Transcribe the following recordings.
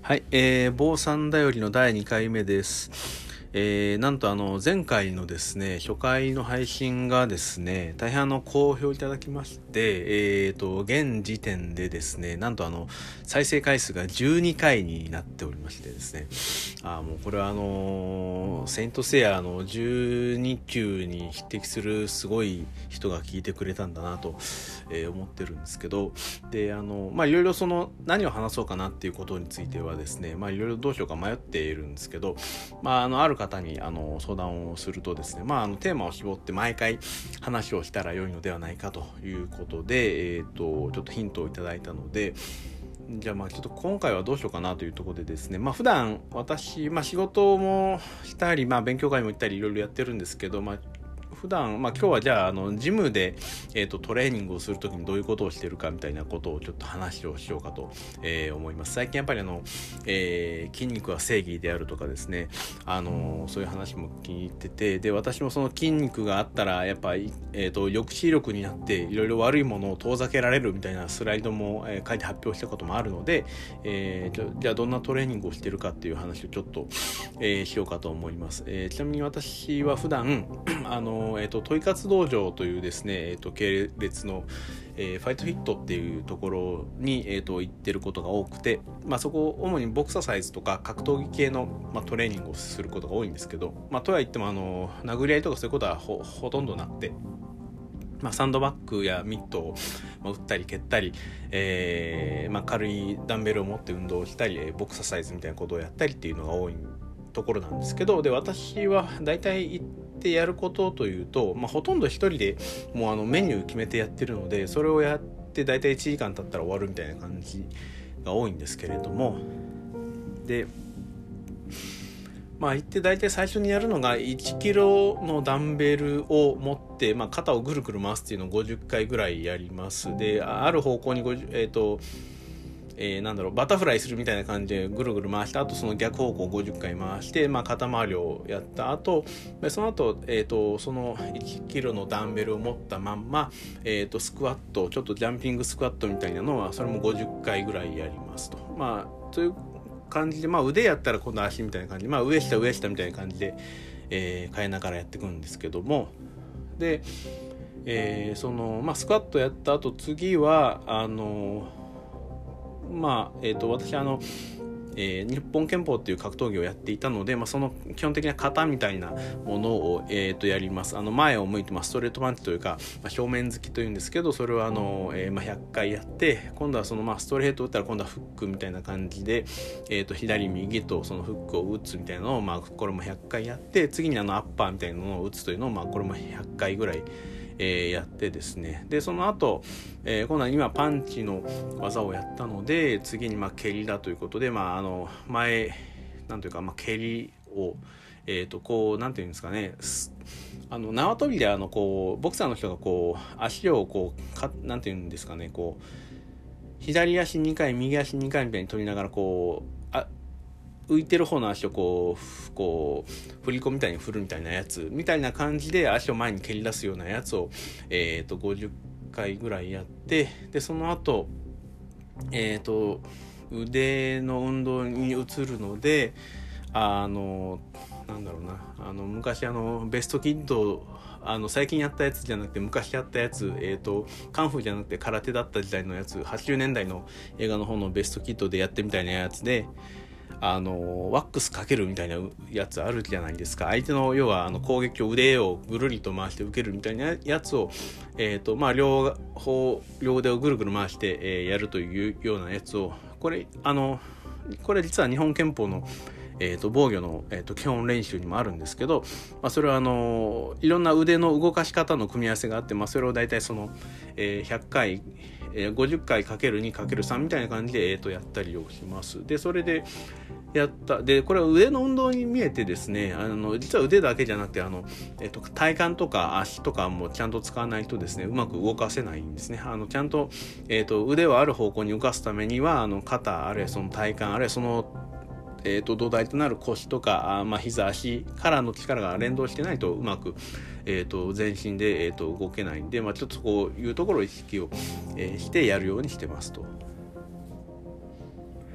はい、坊さんだよりの第2回目です。なんと前回のですね、初回の配信がですね、大変好評いただきまして、現時点でですね、なんと再生回数が12回になっておりましてですね、もうこれはセイントセイヤの12級に匹敵するすごい人が聞いてくれたんだなと、思ってるんですけど、でいろいろ何を話そうかなっていうことについてはですね、いろいろどうしようか迷っているんですけど、ある方に相談をするとですね、テーマを絞って毎回話をしたら良いのではないかということで、ちょっとヒントをいただいたので、じゃあちょっと今回はどうしようかなというところでですね、普段私、仕事もしたり、勉強会も行ったりいろいろやってるんですけど、普段、今日はじゃあジムで、トレーニングをするときにどういうことをしてるかみたいなことをちょっと話をしようかと、思います。最近やっぱり筋肉は正義であるとかですね、そういう話も聞いてて、で私もその筋肉があったらやっぱり、抑止力になっていろいろ悪いものを遠ざけられるみたいなスライドも、書いて発表したこともあるので、じゃあどんなトレーニングをしてるかっていう話をちょっと、しようかと思います。ちなみに私は普段トイ活道場というですね、系列の、ファイトフィットっていうところに、行ってることが多くて、そこ主にボクササイズとか格闘技系の、トレーニングをすることが多いんですけど、とはいっても殴り合いとかそういうことは ほとんどなくて、サンドバッグやミットを打ったり蹴ったり、軽いダンベルを持って運動をしたり、ボクササイズみたいなことをやったりっていうのが多いところなんですけど、で私は大体行ってやることというと、ほとんど一人でもうメニュー決めてやってるので、それをやって大体1時間経ったら終わるみたいな感じが多いんですけれども、で行って大体最初にやるのが1キロのダンベルを持って、肩をぐるぐる回すっていうのを50回ぐらいやります。である方向にバタフライするみたいな感じでぐるぐる回した後、その逆方向を50回回して、肩回りをやった後、その後、その1キロのダンベルを持ったまんま、スクワット、ちょっとジャンピングスクワットみたいなのはそれも50回ぐらいやりますと。という感じで、腕やったら今度足みたいな感じで、上下みたいな感じで、変えながらやっていくんですけども、で、スクワットやった後、次は私日本拳法っていう格闘技をやっていたので、その基本的な型みたいなものを、やります。前を向いてストレートパンチというか、正面突きというんですけど、それを100回やって、今度はストレート打ったら今度はフックみたいな感じで、左右とそのフックを打つみたいなのを、これも100回やって、次にアッパーみたいなのを打つというのを、これも100回ぐらいやってですね、でその後、今度は今パンチの技をやったので、次に蹴りだということで、前なんというか、蹴りをこうなんていうんですかね、縄跳びでボクサーの人が足をなんていうんですかね、左足2回右足2回みたいに取りながら浮いてる方の足を振り子みたいに振るみたいなやつみたいな感じで足を前に蹴り出すようなやつを、50回ぐらいやって、でその後、腕の運動に移るので、昔ベストキッド最近やったやつじゃなくて昔やったやつ、カンフーじゃなくて空手だった時代のやつ、80年代の映画の方のベストキッドでやってみたいなやつで、ワックスかけるみたいなやつあるじゃないですか。相手の要は攻撃を腕をぐるりと回して受けるみたいなやつを、両腕をぐるぐる回して、やるというようなやつを、これ実は日本拳法の防御の、基本練習にもあるんですけど、それはいろんな腕の動かし方の組み合わせがあって、それを大体100回、50回 ×2×3 みたいな感じで、やったりをします。でそれでやったで、これは腕の運動に見えてですね、実は腕だけじゃなくて体幹とか足とかもちゃんと使わないとですね、うまく動かせないんですね。ちゃんと、腕をある方向に動かすためには肩あるいはその体幹あるいはその土台となる腰とか膝足からの力が連動してないとうまく、全身で、動けないんで、ちょっとこういうところを意識を、してやるようにしてますと。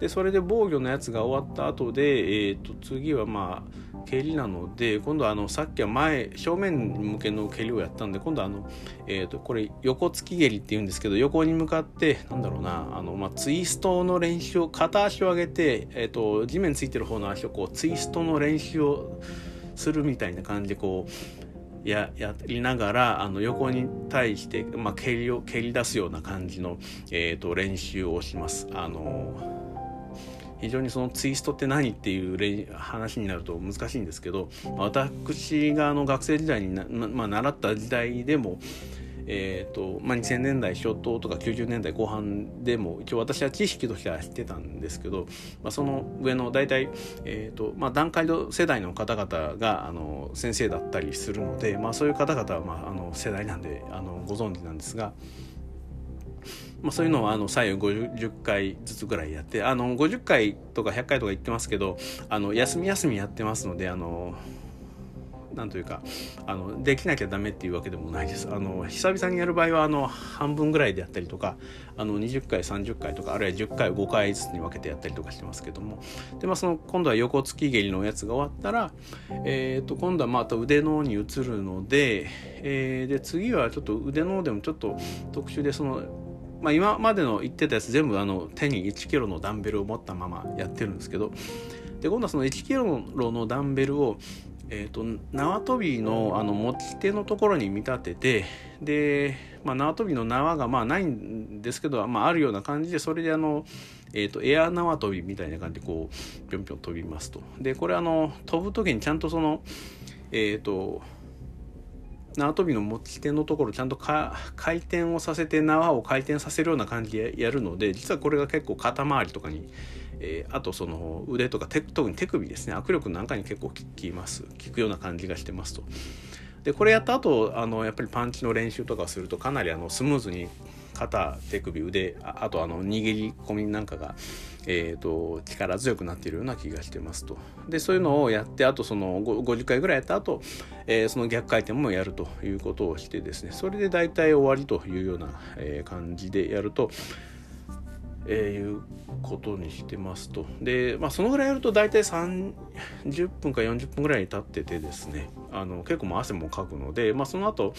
でそれで防御のやつが終わった後で、次は蹴りなので、今度はさっきは正面向けの蹴りをやったんで、今度はこれ横突き蹴りっていうんですけど、横に向かってツイストの練習を、片足を上げて、地面ついてる方の足をこうツイストの練習をするみたいな感じでこうやりながら横に対して、蹴り出すような感じの、練習をします。非常にそのツイストって何っていう話になると難しいんですけど、私が学生時代に習った時代でも、2000年代初頭とか90年代後半でも一応私は知識としては知ってたんですけど、その上の大体、団塊世代の方々が先生だったりするので、そういう方々は、世代なんでご存知なんですが、そういうのを左右50回ずつぐらいやって50回とか100回とか言ってますけど休みやってますのでなんというかできなきゃダメっていうわけでもないです。久々にやる場合は半分ぐらいでやったりとか20回30回とかあるいは10回を5回ずつに分けてやったりとかしてますけども、で、今度は横突き蹴りのやつが終わったら、今度はまた腕の方に移るので、で次はちょっと腕の方でもちょっと特殊で今までの言ってたやつ全部手に1キロのダンベルを持ったままやってるんですけど、で今度はその1キロのダンベルを縄跳びの持ち手のところに見立てて、で、縄跳びの縄がないんですけど、あるような感じで、それでエア縄跳びみたいな感じでこうぴょんぴょん飛びますと。でこれ飛ぶ時にちゃんと縄跳びの持ち手のところちゃんと回転をさせて縄を回転させるような感じでやるので、実はこれが結構肩周りとかに、あとその腕とか特に手首ですね、握力なんかに結構効くような感じがしてますと。でこれやった後やっぱりパンチの練習とかするとかなりスムーズに肩、手首、腕、あと握り込みなんかが、力強くなっているような気がしてますと。でそういうのをやって、あとその50回ぐらいやった後、その逆回転もやるということをしてですね、それで大体終わりというような、感じでやると、いうことにしてますと。で、そのぐらいやると大体30分か40分ぐらいに経っててですね、結構汗もかくので、その後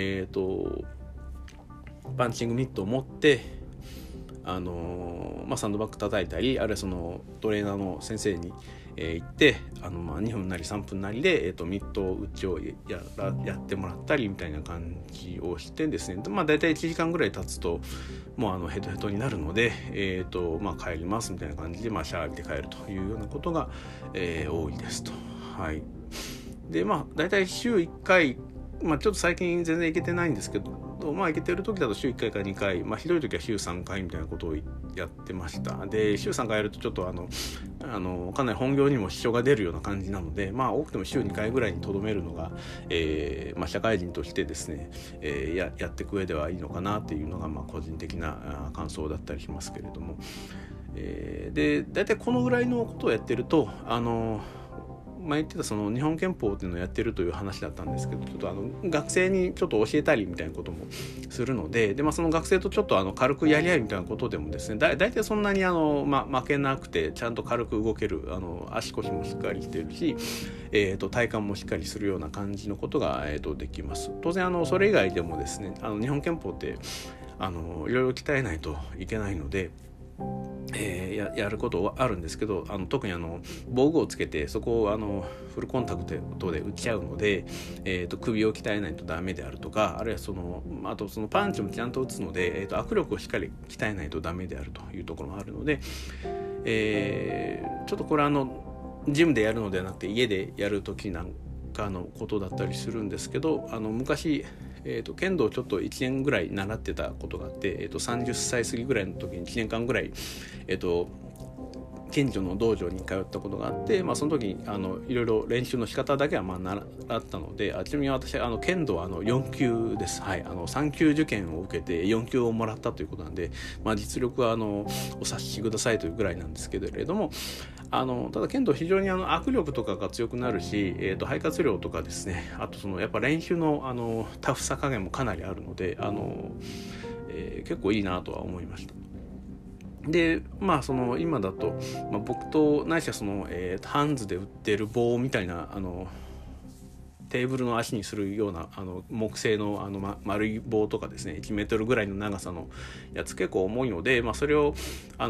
パンチングミットを持ってサンドバッグ叩いたり、あるいはそのトレーナーの先生に、行って2分なり3分なりで、ミット打ちをやってもらったりみたいな感じをしてですね、大体1時間ぐらい経つともうヘトヘトになるので、帰りますみたいな感じで、シャワー浴びて帰るというようなことが、多いですと。はい。で大体週1回、ちょっと最近全然行けてないんですけど、行けてる時だと週1回か2回、ひどい時は週3回みたいなことをやってました。で週3回やるとちょっとかなり本業にも支障が出るような感じなので、多くても週2回ぐらいにとどめるのが、社会人としてですね、やっていく上ではいいのかなっていうのが個人的な感想だったりしますけれども、で大体このぐらいのことをやってると言ってたその日本憲法っていうのをやってるという話だったんですけど、ちょっと学生にちょっと教えたりみたいなこともするので、その学生とちょっと軽くやり合いみたいなことでもですね、だいたいそんなに負けなくてちゃんと軽く動ける、足腰もしっかりしてるし、体幹もしっかりするような感じのことが、できます。当然それ以外でもですね、日本憲法っていろいろ鍛えないといけないので、やることはあるんですけど、特に防具をつけてそこをフルコンタクトで打ち合うので、首を鍛えないとダメであるとか、あるいはあとそのパンチもちゃんと打つので、握力をしっかり鍛えないとダメであるというところもあるので、ちょっとこれジムでやるのではなくて家でやる時なんかのことだったりするんですけど、昔剣道をちょっと1年ぐらい習ってたことがあって、30歳過ぎぐらいの時に1年間ぐらい、近所の道場に通ったことがあって、その時にいろいろ練習の仕方だけは習ったので、ちなみに私剣道は4級です。はい、3級受験を受けて4級をもらったということなんで、実力はお察しくださいというぐらいなんですけれども、ただ剣道非常に握力とかが強くなるし、肺活量とかですね、あとやっぱ練習のタフさ加減もかなりあるので、結構いいなとは思いました。 でその今だと、僕とないしはその、ハンズで売ってる棒みたいなテーブルの足にするような木製の丸い棒とかですね、1メートルぐらいの長さのやつ結構重いので、それを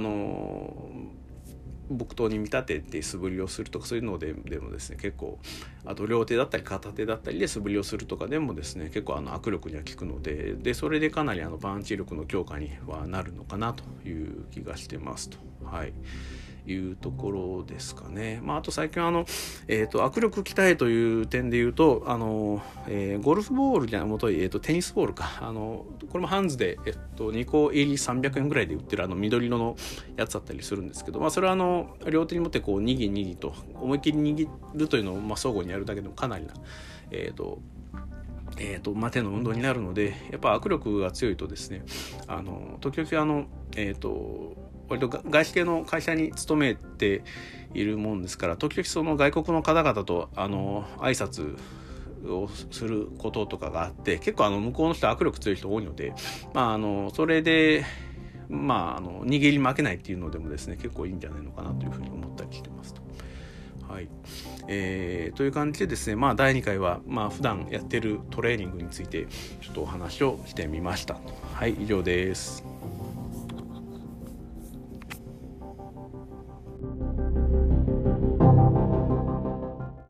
木刀に見立てて素振りをするとか、そういうのでもですね結構、あと両手だったり片手だったりで素振りをするとかでもですね結構握力には効くので、それでかなりパンチ力の強化にはなるのかなという気がしてますと、いうところですかね。あと最近握力鍛えという点で言うとゴルフボールじゃもとい、テニスボールかこれもハンズで、2個入り300円ぐらいで売ってる緑色のやつだったりするんですけど、それは両手に持ってこうにぎと思いっきり握るというのを相互にやるだけでもかなりな手の運動になるので、やっぱ握力が強いとですね時々割と外資系の会社に勤めているもんですから、時々その外国の方々と挨拶をすることとかがあって、結構向こうの人握力強い人多いので、それで握り負けないっていうのでもですね結構いいんじゃないのかなというふうに思ったりしてますと。という感じでですね、第2回は普段やってるトレーニングについてちょっとお話をしてみました。以上です。